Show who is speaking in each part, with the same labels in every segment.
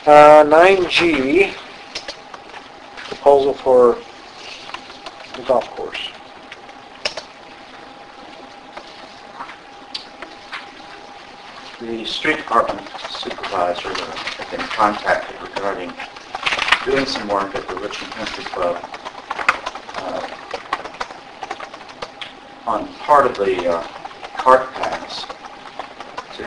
Speaker 1: 9G, proposal for the golf course.
Speaker 2: The street department supervisor had been contacted regarding doing some work at the Richmond Country Club on part of the cart paths to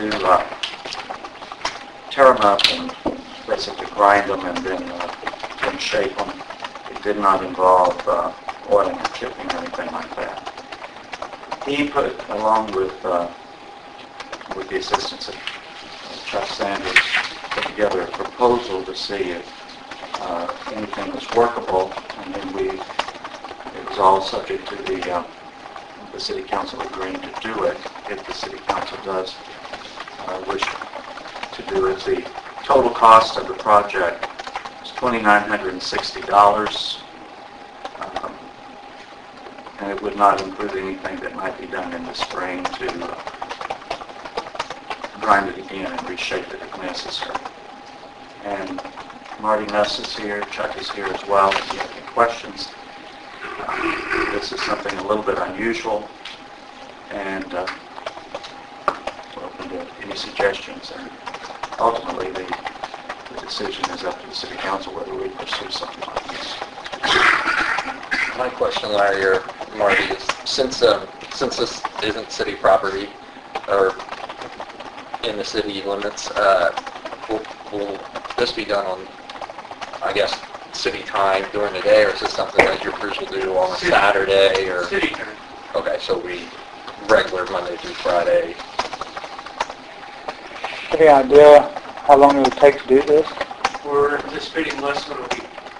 Speaker 2: tear them up and basically grind them and then shape them. It did not involve oiling or chipping or anything like that. He put, along with the assistance of Chuck Sanders, put together a proposal to see if anything was workable, and then it was all subject to the city council agreeing to do it. If the city council does wish to do it, the total cost of the project is $2,960, and it would not include anything that might be done in the spring to grind it again and reshape it if necessary. And Marty Nuss is here, Chuck is here as well. If you have any questions, this is something a little bit unusual, and we're open to any suggestions. And ultimately, the decision is up to the city council whether we pursue something like this.
Speaker 3: My question, Larry or Marty, is since this isn't city property or in the city limits, will this be done on, I guess, city time during the day, or is this something that your crews will do on a Saturday? Or
Speaker 4: city time.
Speaker 3: Okay, so regular Monday through Friday.
Speaker 1: Any idea how long it would take to do this?
Speaker 4: We're anticipating less than a week.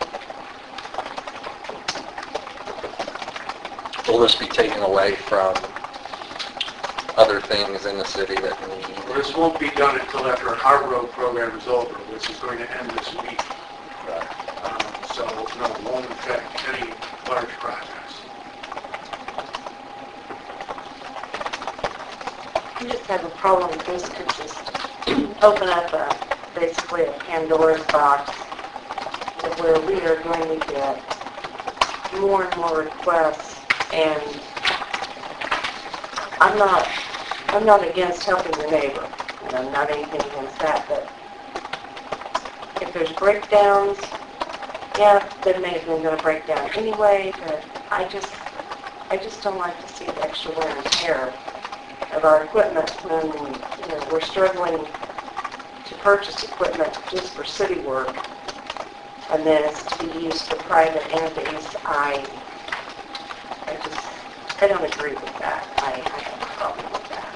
Speaker 3: Will this be taken away from other things in the city that need?
Speaker 4: This won't be done until after our road program is over, which is going to end this week. So, no, it won't affect any large projects.
Speaker 5: I just have a problem with this. Could just open up basically a Pandora's box to where we are going to get more and more requests, and I'm not against helping the neighbor, and I'm not anything against that, but if there's breakdowns, yeah, the neighbor's going to break down anyway, but I just don't like to see the extra wear and tear of our equipment when we're struggling to purchase equipment just for city work, and then it's to be used for private entities. I don't agree with that. I have a problem with that.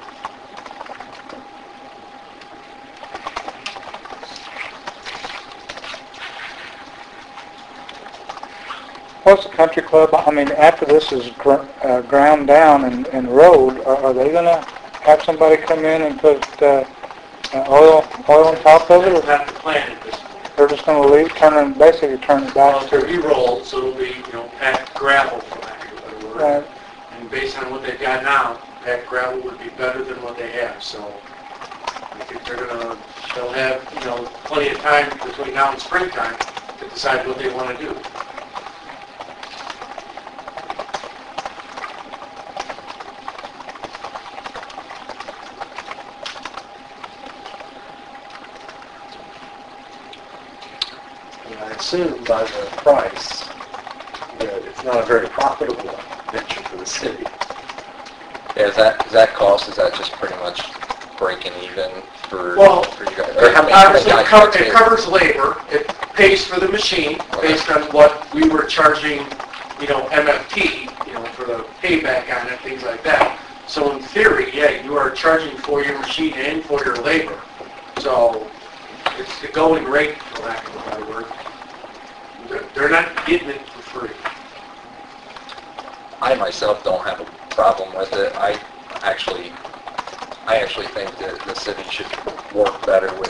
Speaker 1: What's the country club? I mean, after this is ground down and road, are they going to have somebody come in and put oil on top of it? Or
Speaker 4: That's not the plan at this point.
Speaker 1: they're just going to basically turn it
Speaker 4: Well,
Speaker 1: back
Speaker 4: they're
Speaker 1: to...
Speaker 4: re-rolled, so it'll be, packed gravel, for lack of a better word.
Speaker 1: Right.
Speaker 4: And based on what they've got now, packed gravel would be better than what they have. So I think they'll have, plenty of time between now and springtime to decide what they want to do.
Speaker 6: I assume by the price that it's not a very profitable venture for the city.
Speaker 3: Yeah, is that cost? Is that just pretty much breaking even for you guys? Or
Speaker 4: Obviously, it covers labor. It pays for the machine based on what we were charging, MFT, for the payback on it, things like that. So in theory, yeah, you are charging for your machine and for your labor. So it's the going rate, for lack of a better word. They're not getting it for free.
Speaker 3: I myself don't have a problem with it. I actually think that the city should work better with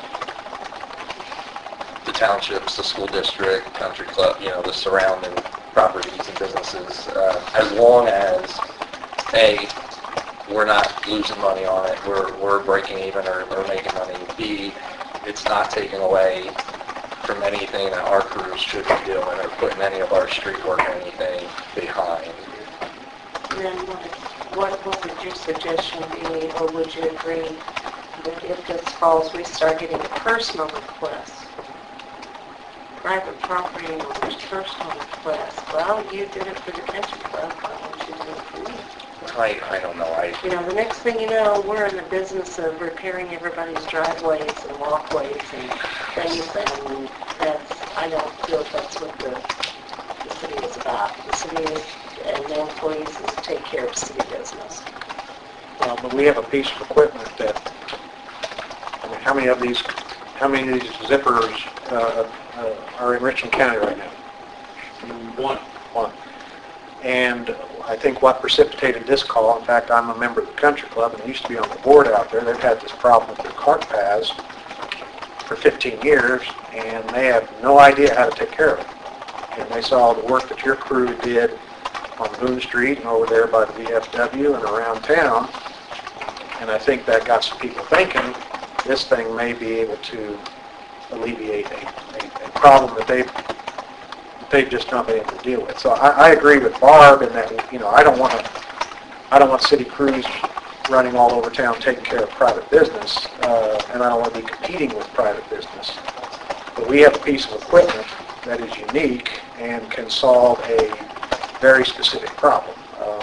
Speaker 3: the townships, the school district, country club, the surrounding properties and businesses, as long as A, we're not losing money on it, we're breaking even or making money. B, it's not taken away from anything that our crews should be doing or putting any of our street work or anything behind.
Speaker 5: Then what would your suggestion be, or would you agree that if this falls, we start getting personal requests? Private property owners, personal requests. Well, you did it for the country club, why don't you do it for me?
Speaker 3: I don't know.
Speaker 5: You know, the next thing you know, we're in the business of repairing everybody's driveways and walkways and things, and I don't feel that's what the city is about. The city is, and the employees is to take care of city business.
Speaker 6: But we have a piece of equipment that, I mean, how many of these zippers are in Richland County right now? One. And I think what precipitated this call, in fact, I'm a member of the country club and I used to be on the board out there. They've had this problem with their cart paths for 15 years and they have no idea how to take care of it. And they saw the work that your crew did on Boone Street and over there by the VFW and around town. And I think that got some people thinking this thing may be able to alleviate a problem that they've just not been able to deal with. So I agree with Barb in that, you know, I don't want city crews running all over town taking care of private business, and I don't want to be competing with private business. But we have a piece of equipment that is unique and can solve a very specific problem.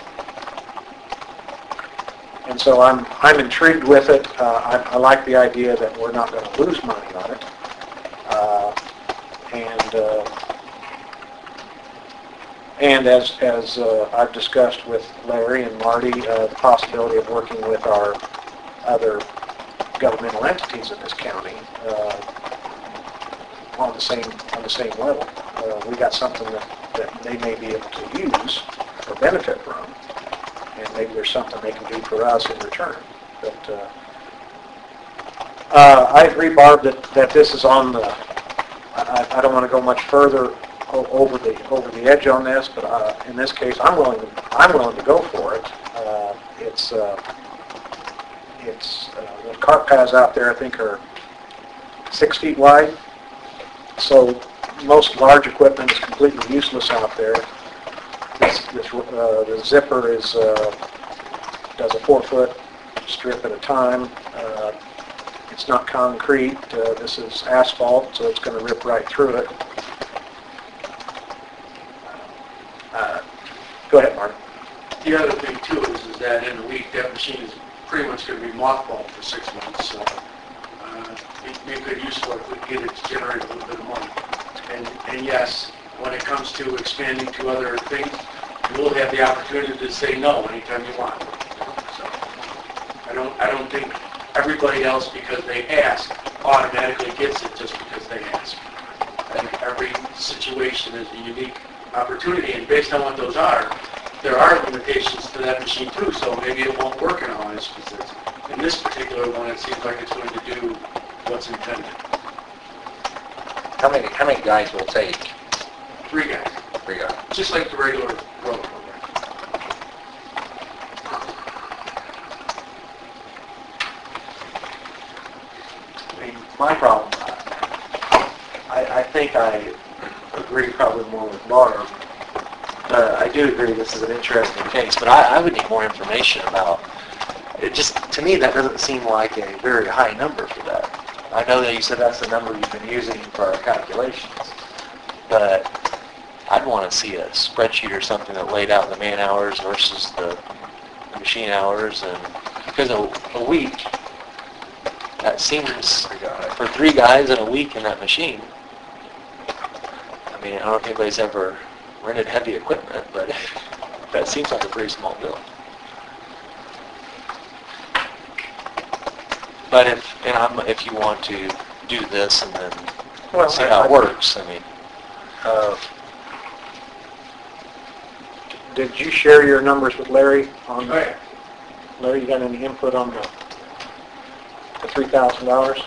Speaker 6: And so I'm intrigued with it. I like the idea that we're not going to lose money on it. And as I've discussed with Larry and Marty, the possibility of working with our other governmental entities in this county on the same level. We got something that they may be able to use or benefit from, and maybe there's something they can do for us in return. But I agree, Barb, that this is on the. I don't want to go much further over the edge on this, but in this case, I'm willing to go for it. The cart paths out there, I think, are 6 feet wide. So most large equipment is completely useless out there. The zipper does a 4-foot strip at a time. It's not concrete. This is asphalt, so it's going to rip right through it. Go ahead, Mark.
Speaker 4: The other thing too is that in a week that machine is pretty much going to be mothballed for 6 months. So it'd be a good use for it if we get it to generate a little bit of money. And yes, when it comes to expanding to other things, you will have the opportunity to say no anytime you want. So I don't think everybody else, because they ask, automatically gets it just because they ask. And every situation is a unique opportunity, and based on what those are, there are limitations to that machine too, so maybe it won't work in all instances. In this particular one, it seems like it's going to do what's intended.
Speaker 3: How many guys will take?
Speaker 4: 3 guys.
Speaker 3: 3 guys.
Speaker 4: Just like the regular road program.
Speaker 6: I mean, my problem, I think I agree probably more with Barb. I do agree this is an interesting case, but I would need more information about it. Just, to me, that doesn't seem like a very high number for that. I know that you said that's the number you've been using for our calculations, but I'd want to see a spreadsheet or something that laid out the man hours versus the machine hours, and because a week, that seems, for 3 guys in a week in that machine, I mean, I don't know if anybody's ever rented heavy equipment, but that seems like a pretty small bill. But if you want to do this and then see how it works, I mean. Did you share your numbers with Larry on that? Larry, you got any input on the $3,000?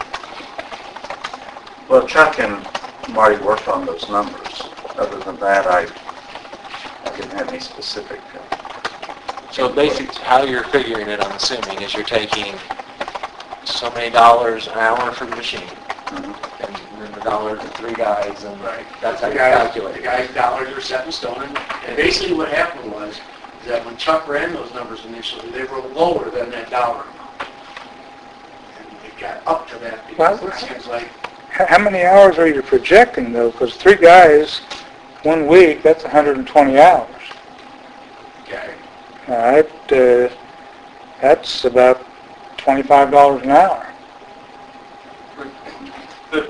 Speaker 2: Well, Chuck and Marty worked on those numbers. Other than that, I didn't have any specific.
Speaker 3: So basically, how you're figuring it, I'm assuming, is you're taking so many dollars an hour for the machine, and then the dollars of three guys, and
Speaker 4: Right.
Speaker 3: that's how you
Speaker 4: The
Speaker 3: calculate it.
Speaker 4: guy's dollars are set in stone, and basically what happened was, is that when Chuck ran those numbers initially, they were lower than that dollar amount. And it got up to that because
Speaker 1: Well,
Speaker 4: it seems like,
Speaker 1: How many hours are you projecting though? Because 3 guys, 1 week, that's 120 hours.
Speaker 4: okay,
Speaker 1: All right, that's about $25 an hour.
Speaker 7: The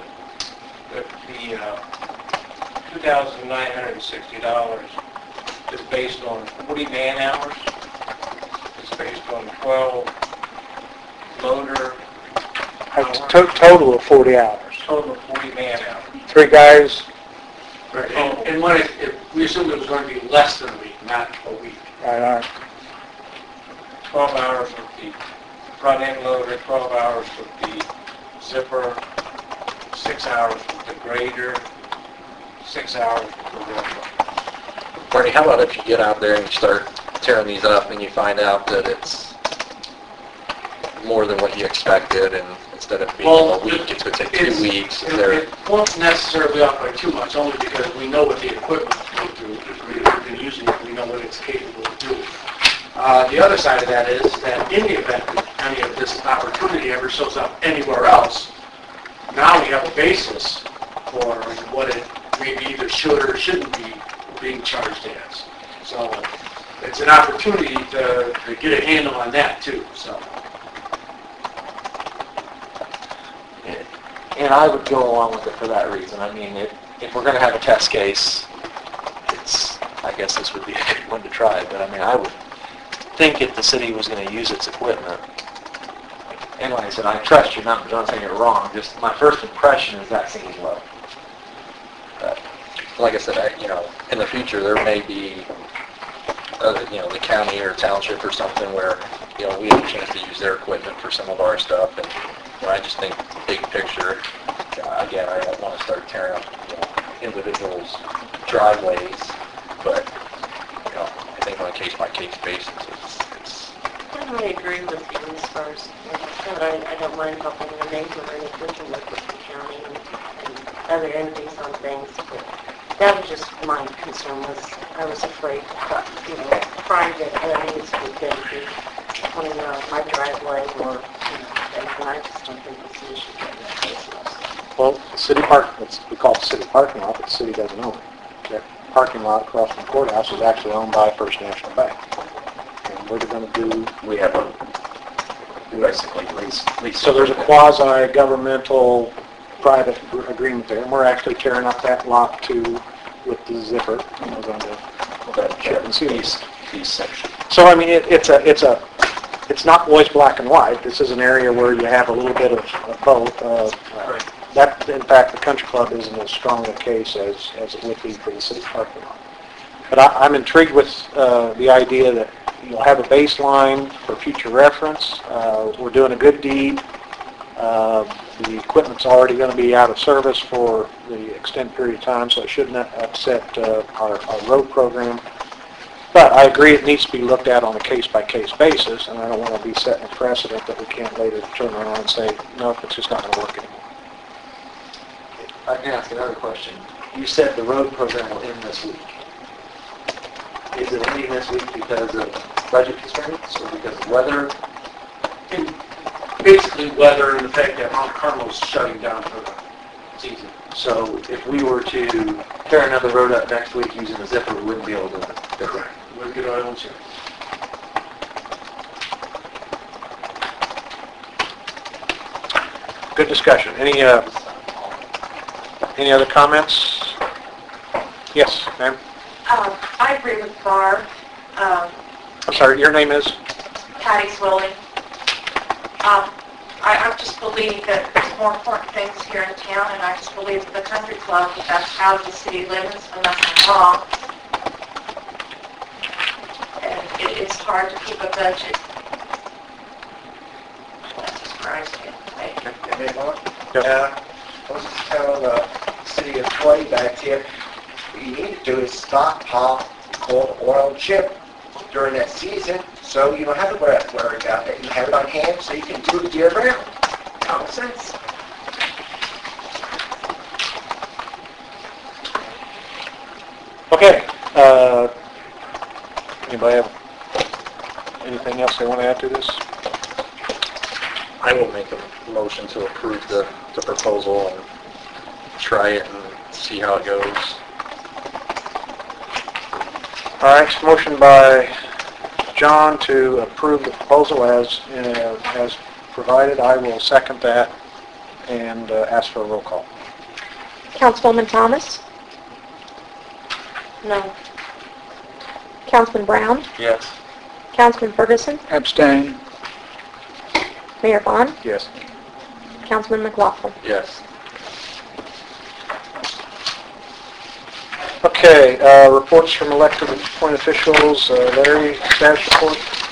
Speaker 7: $2,960 is based on 40 man hours. It's based on 12 motor
Speaker 1: That's
Speaker 7: hours,
Speaker 1: total of 40 hours.
Speaker 7: total of 40 man hours.
Speaker 1: 3 guys,
Speaker 4: right, and when we assumed it was going to be less than a week, not a week.
Speaker 1: right, all right.
Speaker 7: 12 hours with the front end loader, 12 hours with the zipper, 6 hours with the grader, 6 hours with the wheel.
Speaker 3: Bernie, how about if you get out there and you start tearing these up and you find out that it's more than what you expected, and instead of being
Speaker 4: Well,
Speaker 3: a week, it's going to take
Speaker 4: it's-
Speaker 3: 2 weeks? Is there,
Speaker 4: It won't necessarily off by too much, only because we know what the equipment will do. If we've been using it, we know what it's capable of doing. The other side of that is that in the event that any of this opportunity ever shows up anywhere else, now we have a basis for what it maybe either should or shouldn't be being charged as. So it's an opportunity to get a handle on that too, so.
Speaker 3: and I would go along with it for that reason. I mean, if we're going to have a test case, I guess this would be a good one to try, but I mean, I would think if the city was going to use its equipment, and like I said, I trust you, not saying you're wrong, just my first impression is that seems low. But, like I said, in the future, there may be, the county or township or something where, we have a chance to use their equipment for some of our stuff, and I just think big picture, again, I don't want to start tearing up, individuals' driveways, but, I think on a case-by-case basis, it's
Speaker 5: I really agree with you as far as, like I said, I don't mind helping the neighbor or any we can work with the county and other entities on things, but that was just my concern was, I was afraid, private entities would then be putting my driveway or, and I just don't think the city should get that business.
Speaker 6: Well, the city park, we call it the city parking lot, but the city doesn't own it. That parking lot across from the courthouse is actually owned by First National Bank. And what they're going to do,
Speaker 2: We have we basically lease.
Speaker 6: so there's a quasi-governmental private agreement there, and we're actually tearing up that lot too with the zipper, and we're going to chip and seal it.
Speaker 2: These section.
Speaker 6: So I mean, it's not always black and white. This is an area where you have a little bit of both. That, in fact, the country club isn't as strong a case as it would be for the city parking lot. But I'm intrigued with the idea that you'll have a baseline for future reference. We're doing a good deed. The equipment's already going to be out of service for the extended period of time, so it shouldn't upset our road program. But I agree it needs to be looked at on a case-by-case basis, and I don't want to be setting a precedent that we can't later turn around and say, no, it's just not going to work anymore.
Speaker 3: I can ask another question. You said the road program will end this week. Is it ending this week because of budget constraints or because of weather?
Speaker 4: And basically weather and the fact that Mount Carmel's shutting down for the season.
Speaker 3: So if we were to tear another road up next week using a zipper, we wouldn't be able to do it.
Speaker 4: We'll get oil and chip.
Speaker 6: Good discussion. Any other comments? Yes, ma'am.
Speaker 8: I agree with Barb.
Speaker 6: I'm sorry, your name is?
Speaker 8: Patty Swilling. I just believe that there's more important things here in town, and I just believe that the country club, that that's out of the city limits, unless I'm wrong. And it's hard to keep a budget. That's just where I stand. Thank you.
Speaker 9: I was just telling the city employee back here, what you need to do is stockpile coal, oil, and chip during that season, so you don't have to worry about that. You have it on hand so you can do it year round. Common sense.
Speaker 6: Okay, anybody have anything else they want to add to this?
Speaker 3: I will make a motion to approve the proposal and try it and see how it goes.
Speaker 6: All right, so motion by John to approve the proposal as provided. I will second that and ask for a roll call.
Speaker 10: Councilwoman Thomas?
Speaker 5: No.
Speaker 10: Councilman Brown?
Speaker 3: Yes.
Speaker 10: Councilman Ferguson?
Speaker 1: Abstain.
Speaker 10: Mayor Vaughn?
Speaker 6: Yes.
Speaker 10: Councilman McLaughlin?
Speaker 3: Yes.
Speaker 6: Okay, reports from elected appointed officials. Larry, status report?